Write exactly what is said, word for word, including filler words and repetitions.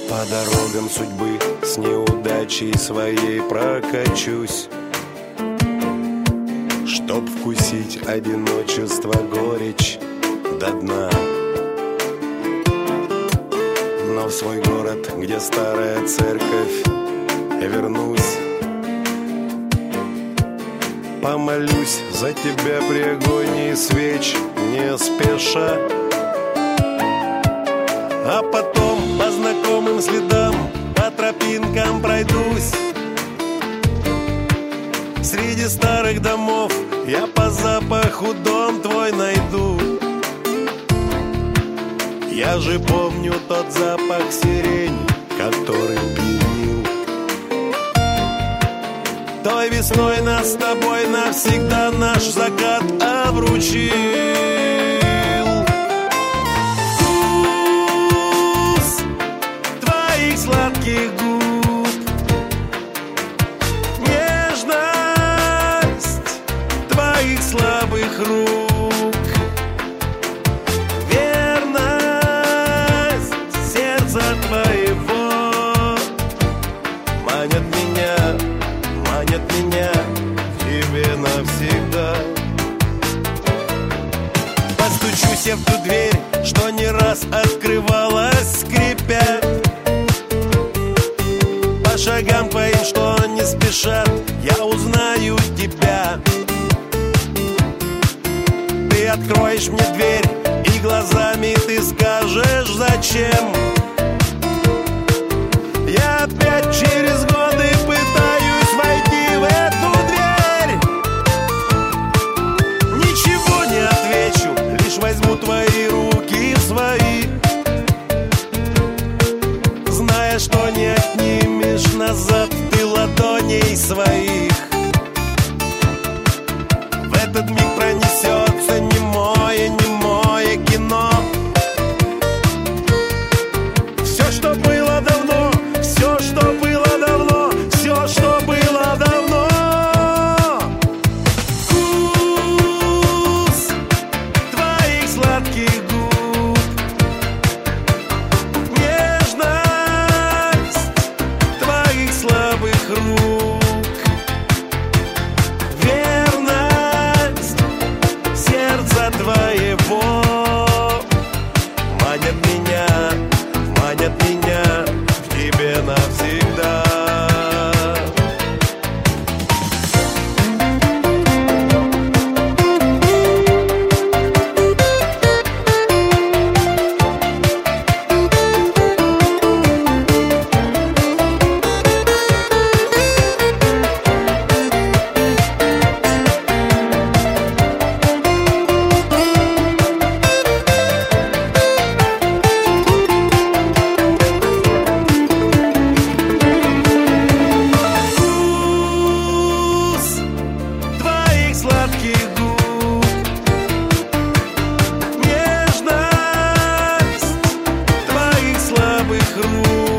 По дорогам судьбы с неудачей своей прокачусь, чтоб вкусить одиночество, горечь до дна. Но в свой город, где старая церковь, я вернусь. Помолюсь за тебя при агонии свеч, не спеша. А потом по знакомым следам, по тропинкам пройдусь. Среди старых домов я по запаху дом твой найду. Я же помню тот запах сирени, который пьянил. Той весной нас с тобой навсегда наш закат обручил. Вкус твоих сладких губ, нежность твоих слабых рук, верность сердца твоего манят меня, манят меня к тебе навсегда. Постучусь я в ту дверь, что не раз открывалась, скрипя. По шагам твоим, что не спешат, я узнаю тебя. Ты откроешь мне дверь, и глазами ты скажешь зачем. Я опять через годы пытаюсь войти в эту дверь. Ничего не отвечу, лишь возьму твои руки в свои, зная, что не отнимешь назад ты ладоней своих. В этот миг пронесется немое, немое кино. Все, что было давно, все, что было давно, все, что было давно. Вкус твоих сладких губ, нежность твоих слабых рук, верность сердца твоего манят меня, манят меня к тебе навсегда. Вкус твоих сладких губ, нежность твоих слабых рук,